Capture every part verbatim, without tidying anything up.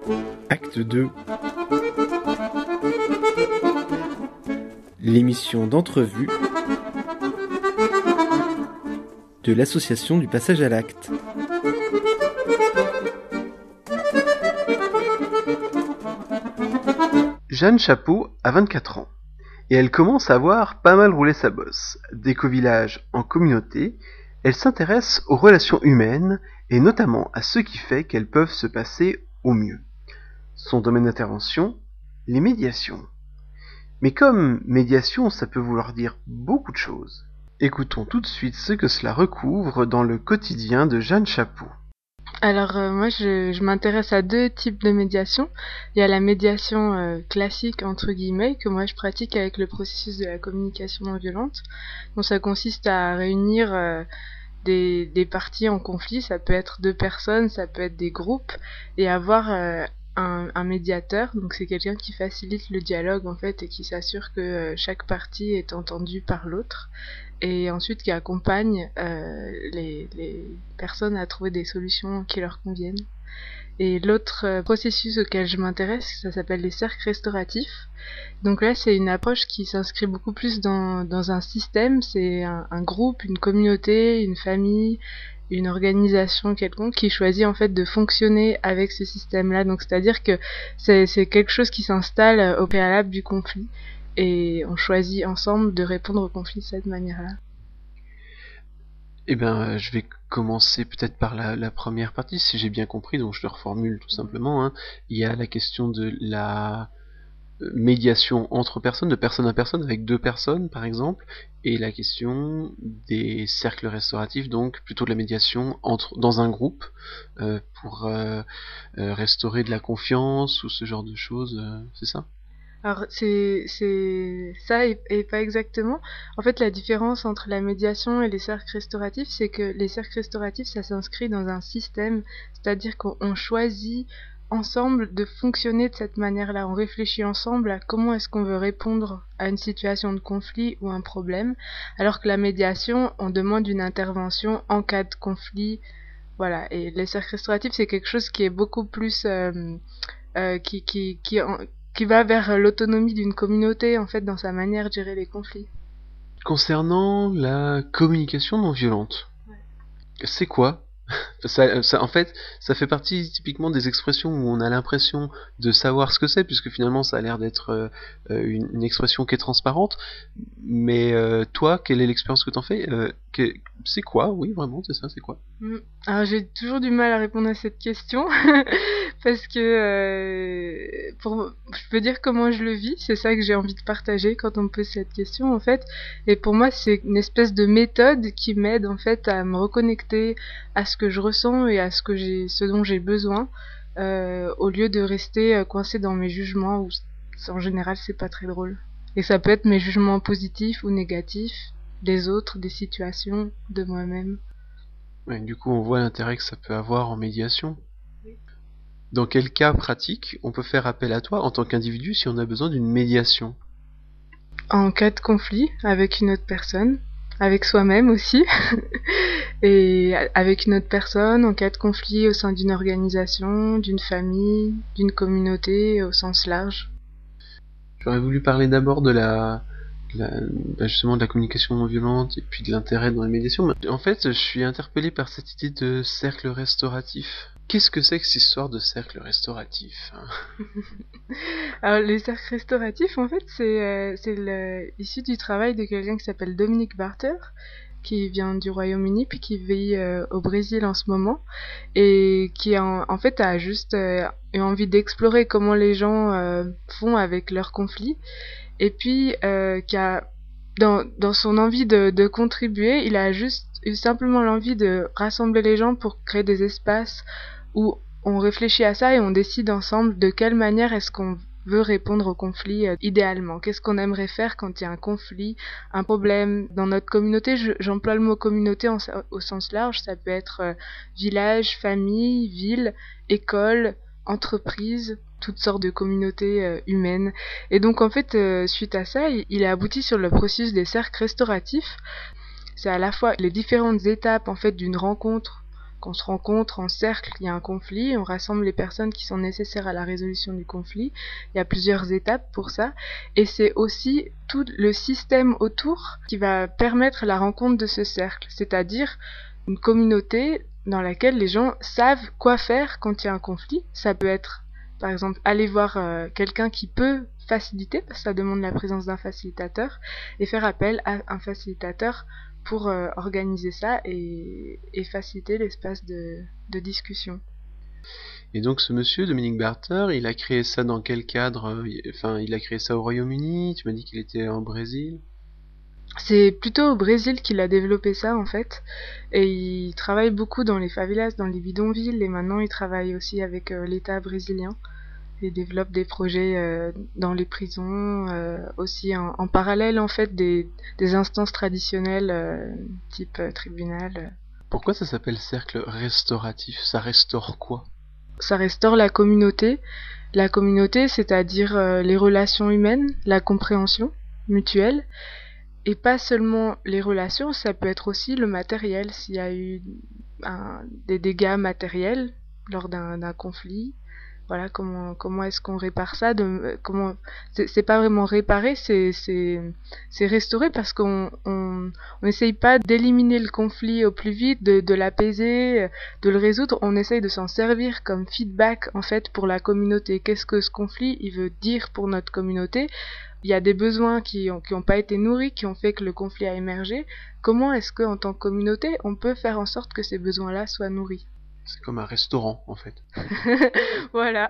Acte deux. L'émission d'entrevue de l'association du passage à l'acte. Jeanne Chapeau a vingt-quatre ans et elle commence à avoir pas mal roulé sa bosse. D'éco-village en communauté, elle s'intéresse aux relations humaines et notamment à ce qui fait qu'elles peuvent se passer au mieux. Son domaine d'intervention, les médiations. Mais comme médiation, ça peut vouloir dire beaucoup de choses. Écoutons tout de suite ce que cela recouvre dans le quotidien de Jeanne Chapeau. Alors euh, moi je, je m'intéresse à deux types de médiation. Il y a la médiation euh, classique entre guillemets que moi je pratique avec le processus de la communication non violente. Donc ça consiste à réunir euh, des, des parties en conflit, ça peut être deux personnes, ça peut être des groupes, et avoir euh, un, un médiateur. Donc c'est quelqu'un qui facilite le dialogue en fait et qui s'assure que euh, chaque partie est entendue par l'autre. Et ensuite qui accompagne euh, les, les personnes à trouver des solutions qui leur conviennent. Et l'autre euh, processus auquel je m'intéresse, ça s'appelle les cercles restauratifs. Donc là, c'est une approche qui s'inscrit beaucoup plus dans, dans un système, c'est un, un groupe, une communauté, une famille, une organisation quelconque qui choisit en fait de fonctionner avec ce système-là. Donc c'est-à-dire que c'est, c'est quelque chose qui s'installe au préalable du conflit. Et on choisit ensemble de répondre au conflit de cette manière-là. Eh bien, euh, je vais commencer peut-être par la, la première partie, si j'ai bien compris, donc je le reformule tout simplement. Hein. Il y a la question de la médiation entre personnes, de personne à personne, avec deux personnes par exemple, et la question des cercles restauratifs, donc plutôt de la médiation entre, dans un groupe, euh, pour euh, euh, restaurer de la confiance ou ce genre de choses, euh, c'est ça ? Alors c'est c'est ça et, et pas exactement. En fait, la différence entre la médiation et les cercles restauratifs, c'est que les cercles restauratifs, ça s'inscrit dans un système, c'est-à-dire qu'on choisit ensemble de fonctionner de cette manière-là. On réfléchit ensemble à comment est-ce qu'on veut répondre à une situation de conflit ou un problème, alors que la médiation, on demande une intervention en cas de conflit. Voilà. Et les cercles restauratifs, c'est quelque chose qui est beaucoup plus euh, euh, qui qui qui en, qui va vers l'autonomie d'une communauté, en fait, dans sa manière de gérer les conflits. Concernant la communication non violente, ouais. C'est quoi ? ça, ça, en fait, ça fait partie typiquement des expressions où on a l'impression de savoir ce que c'est, puisque finalement ça a l'air d'être euh, une, une expression qui est transparente. Mais euh, toi, quelle est l'expérience que t'en fais ? euh, que, C'est quoi ? Oui, vraiment, c'est ça, c'est quoi ? Alors j'ai toujours du mal à répondre à cette question parce que euh, pour, je peux dire comment je le vis, c'est ça que j'ai envie de partager quand on me pose cette question en fait. Et pour moi c'est une espèce de méthode qui m'aide en fait à me reconnecter à ce que je ressens et à ce que j'ai, ce dont j'ai besoin, euh, au lieu de rester coincé dans mes jugements où en général c'est pas très drôle. Et ça peut être mes jugements positifs ou négatifs des autres, des situations, de moi-même. Ouais, du coup, on voit l'intérêt que ça peut avoir en médiation. Oui. Dans quel cas pratique on peut faire appel à toi en tant qu'individu si on a besoin d'une médiation ? En cas de conflit avec une autre personne, avec soi-même aussi, et avec une autre personne, en cas de conflit au sein d'une organisation, d'une famille, d'une communauté au sens large. J'aurais voulu parler d'abord de la... La, bah justement de la communication non violente et puis de l'intérêt dans la médiation. Mais en fait, je suis interpellé par cette idée de cercle restauratif. Qu'est-ce que c'est que cette histoire de cercle restauratif ? Alors, les cercles restauratifs, en fait, c'est, euh, c'est le, issu du travail de quelqu'un qui s'appelle Dominique Barter, qui vient du Royaume-Uni puis qui vit euh, au Brésil en ce moment et qui en, en fait a juste euh, eu envie d'explorer comment les gens euh, font avec leurs conflits. Et puis, euh, qui a, dans, dans son envie de, de contribuer, il a juste eu simplement l'envie de rassembler les gens pour créer des espaces où on réfléchit à ça et on décide ensemble de quelle manière est-ce qu'on veut répondre au conflit euh, idéalement. Qu'est-ce qu'on aimerait faire quand il y a un conflit, un problème dans notre communauté. Je, j'emploie le mot communauté en, au sens large, ça peut être euh, village, famille, ville, école, entreprise, toutes sortes de communautés euh, humaines. Et donc en fait, euh, suite à ça, il, il a abouti sur le processus des cercles restauratifs. C'est à la fois les différentes étapes en fait d'une rencontre qu'on se rencontre en cercle, il y a un conflit, on rassemble les personnes qui sont nécessaires à la résolution du conflit. Il y a plusieurs étapes pour ça, et c'est aussi tout le système autour qui va permettre la rencontre de ce cercle, c'est-à-dire une communauté dans laquelle les gens savent quoi faire quand il y a un conflit. Ça peut être, par exemple, aller voir euh, quelqu'un qui peut faciliter, parce que ça demande la présence d'un facilitateur, et faire appel à un facilitateur pour euh, organiser ça et, et faciliter l'espace de, de discussion. Et donc ce monsieur, Dominique Barter, il a créé ça dans quel cadre? Enfin, il a créé ça au Royaume-Uni, tu m'as dit qu'il était en Brésil. C'est plutôt au Brésil qu'il a développé ça en fait, et il travaille beaucoup dans les favelas, dans les bidonvilles, et maintenant il travaille aussi avec euh, l'État brésilien. Il développe des projets euh, dans les prisons, euh, aussi en, en parallèle en fait des, des instances traditionnelles euh, type euh, tribunal. Pourquoi ça s'appelle cercle restauratif? Ça restaure quoi? Ça restaure la communauté, la communauté c'est-à-dire euh, les relations humaines, la compréhension mutuelle, et pas seulement les relations, ça peut être aussi le matériel, s'il y a eu un, des dégâts matériels lors d'un, d'un conflit. Voilà, comment comment est-ce qu'on répare ça, de comment c'est, c'est pas vraiment réparer, c'est c'est c'est restaurer, parce qu'on on on essaye pas d'éliminer le conflit au plus vite, de de l'apaiser, de le résoudre, on essaye de s'en servir comme feedback en fait pour la communauté. Qu'est-ce que ce conflit il veut dire pour notre communauté? Il y a des besoins qui ont qui ont pas été nourris, qui ont fait que le conflit a émergé. Comment est-ce que en tant que communauté, on peut faire en sorte que ces besoins-là soient nourris? C'est comme un restaurant, en fait. Voilà.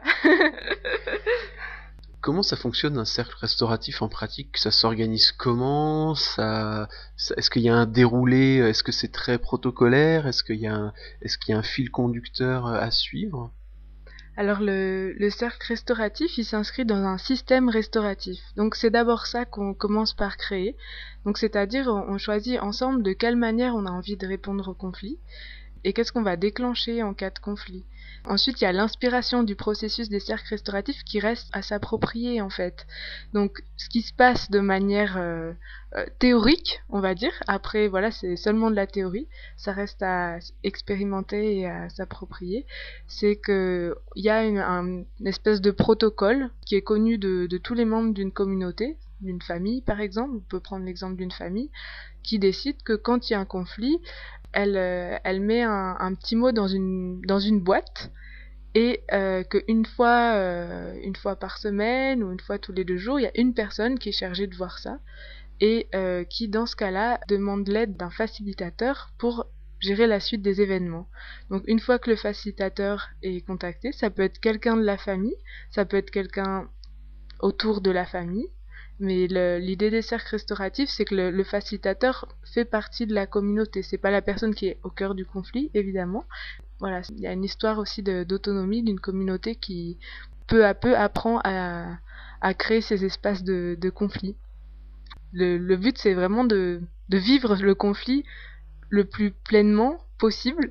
Comment ça fonctionne un cercle restauratif en pratique? Ça s'organise comment? ça, ça Est-ce qu'il y a un déroulé? Est-ce que c'est très protocolaire? Est-ce qu'il y a un, est-ce qu'il y a un fil conducteur à suivre? Alors le, le cercle restauratif, il s'inscrit dans un système restauratif. Donc c'est d'abord ça qu'on commence par créer. Donc c'est-à-dire on, on choisit ensemble de quelle manière on a envie de répondre au conflit. Et qu'est-ce qu'on va déclencher en cas de conflit. Ensuite, il y a l'inspiration du processus des cercles restauratifs qui reste à s'approprier en fait. Donc, ce qui se passe de manière euh, euh, théorique, on va dire, après, voilà, c'est seulement de la théorie, ça reste à expérimenter et à s'approprier, c'est que il y a une, un, une espèce de protocole qui est connu de, de tous les membres d'une communauté, d'une famille par exemple, on peut prendre l'exemple d'une famille, qui décide que quand il y a un conflit, elle, euh, elle met un, un petit mot dans une, dans une boîte, et euh, qu'une fois, euh, une fois par semaine ou une fois tous les deux jours, il y a une personne qui est chargée de voir ça, et euh, qui dans ce cas-là demande l'aide d'un facilitateur pour gérer la suite des événements. Donc une fois que le facilitateur est contacté, ça peut être quelqu'un de la famille, ça peut être quelqu'un autour de la famille, mais le, l'idée des cercles restauratifs, c'est que le, le facilitateur fait partie de la communauté. C'est pas la personne qui est au cœur du conflit, évidemment. Voilà, il y a une histoire aussi de, d'autonomie d'une communauté qui, peu à peu, apprend à, à créer ces espaces de, de conflit. Le, le but, c'est vraiment de, de vivre le conflit le plus pleinement possible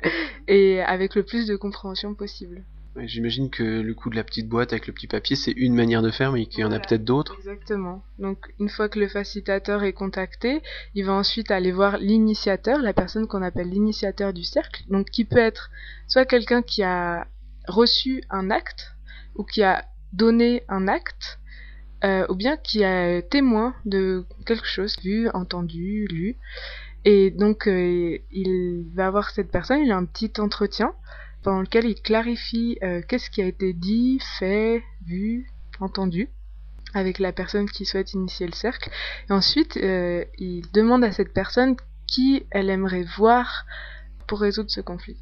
et avec le plus de compréhension possible. Ouais, j'imagine que le coup de la petite boîte avec le petit papier, c'est une manière de faire, mais qu'il y en a Voilà, peut-être d'autres. Exactement. Donc une fois que le facilitateur est contacté, il va ensuite aller voir l'initiateur, la personne qu'on appelle l'initiateur du cercle, donc qui peut être soit quelqu'un qui a reçu un acte, ou qui a donné un acte, euh, ou bien qui est témoin de quelque chose, vu, entendu, lu. Et donc euh, il va voir cette personne, il a un petit entretien pendant lequel il clarifie euh, qu'est-ce qui a été dit, fait, vu, entendu avec la personne qui souhaite initier le cercle. Et ensuite, euh, il demande à cette personne qui elle aimerait voir pour résoudre ce conflit.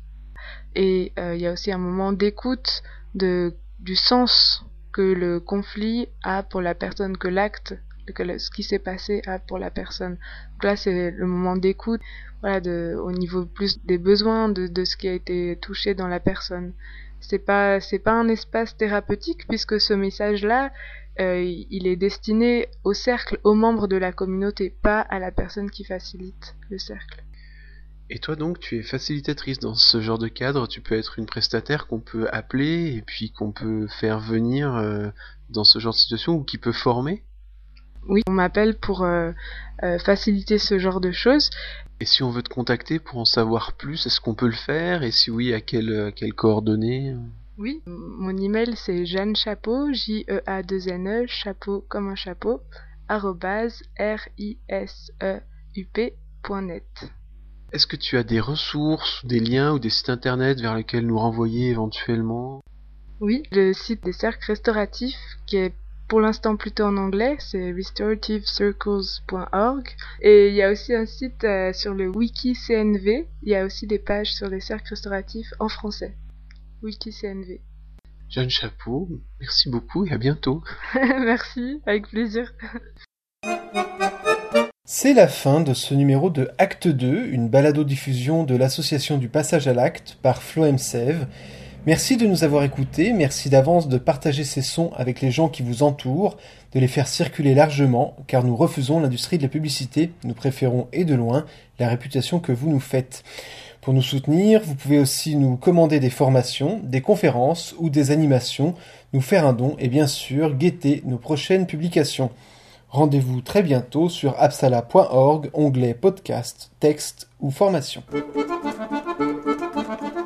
Et euh, il y a aussi un moment d'écoute de, du sens que le conflit a pour la personne, que l'acte, que le, ce qui s'est passé a pour la personne. Donc là, c'est le moment d'écoute, voilà, de, au niveau plus des besoins, de, de ce qui a été touché dans la personne. C'est pas, c'est pas un espace thérapeutique, puisque ce message-là, euh, il est destiné au cercle, aux membres de la communauté, pas à la personne qui facilite le cercle. Et toi donc, tu es facilitatrice dans ce genre de cadre, tu peux être une prestataire qu'on peut appeler et puis qu'on peut faire venir euh, dans ce genre de situation, ou qui peut former? Oui, on m'appelle pour euh, euh, faciliter ce genre de choses. Et si on veut te contacter pour en savoir plus, est-ce qu'on peut le faire? Et si oui, à quelles, à quelles coordonnées? Oui, mon email c'est Jeanne Chapeau, J E A deux N E, chapeau comme un chapeau, arrobase R I S E U P point net. Est-ce que tu as des ressources, des liens ou des sites internet vers lesquels nous renvoyer éventuellement? Oui, le site des cercles restauratifs qui est pour l'instant plutôt en anglais, c'est restorative circles point org. Et il y a aussi un site euh, sur le wiki C N V, il y a aussi des pages sur les cercles restauratifs en français. Wiki C N V. Jeanne Chapeau, merci beaucoup et à bientôt. Merci, avec plaisir. C'est la fin de ce numéro de Acte deux, une balado-diffusion de l'association du Passage à l'Acte par FloemSev. Merci de nous avoir écoutés, merci d'avance de partager ces sons avec les gens qui vous entourent, de les faire circuler largement, car nous refusons l'industrie de la publicité, nous préférons et de loin la réputation que vous nous faites. Pour nous soutenir, vous pouvez aussi nous commander des formations, des conférences ou des animations, nous faire un don et bien sûr guetter nos prochaines publications. Rendez-vous très bientôt sur apsala point org, onglet podcast, texte ou formation.